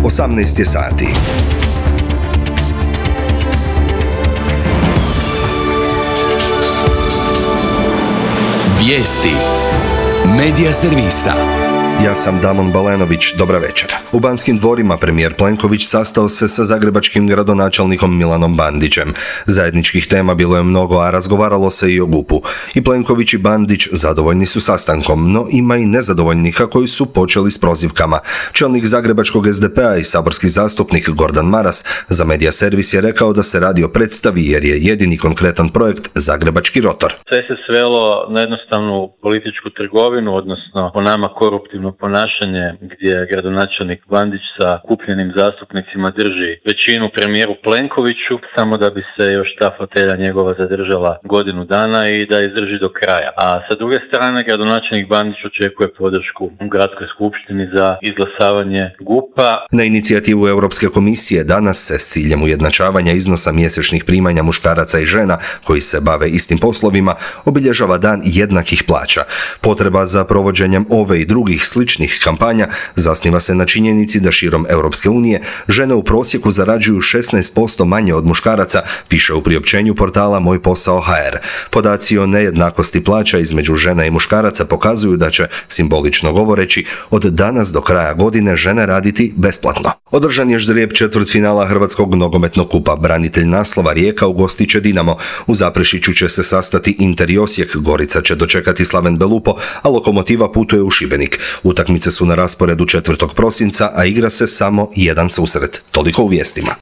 18 je sati. Vijesti Medija servisa. Ja sam Damon Balenović, dobra večer. U Banskim dvorima premijer Plenković sastao se sa zagrebačkim gradonačelnikom Milanom Bandićem. Zajedničkih tema bilo je mnogo, a razgovaralo se i o GUP-u. I Plenković i Bandić zadovoljni su sastankom, no ima i nezadovoljnika koji su počeli s prozivkama. Čelnik zagrebačkog SDP-a i saborski zastupnik Gordan Maras za Medija servis je rekao da se radi o predstavi jer je jedini konkretan projekt Zagrebački rotor. Sve se svelo na jednostavnu političku trgovinu, odnosno po nama koruptivno ponašanje gdje gradonačelnik Bandić sa kupljenim zastupnicima drži većinu premijeru Plenkoviću samo da bi se još ta fotelja njegova zadržala godinu dana i da izdrži do kraja. A sa druge strane gradonačelnik Bandić očekuje podršku u gradskoj skupštini za izglasavanje GUP-a. Na inicijativu Europske komisije danas se s ciljem ujednačavanja iznosa mjesečnih primanja muškaraca i žena koji se bave istim poslovima obilježava dan jednakih plaća. Potreba za provođenjem ove i drugih sličnih kampanja zasniva se na činjenici da širom Europske unije žene u prosjeku zarađuju 16% manje od muškaraca, piše u priopćenju portala Moj posao.hr. Podaci o nejednakosti plaća između žena i muškaraca pokazuju da će, simbolično govoreći, od danas do kraja godine žene raditi besplatno. Održan je ždrijeb četvrtfinala Hrvatskog nogometnog kupa. Branitelj naslova Rijeka ugostit će Dinamo. U Zaprešiću će se sastati Inter i Osijek, Gorica će dočekati Slaven Belupo, a Lokomotiva putuje u Šibenik. Utakmice su na rasporedu 4. prosinca, a igra se samo jedan susret. Toliko u vijestima.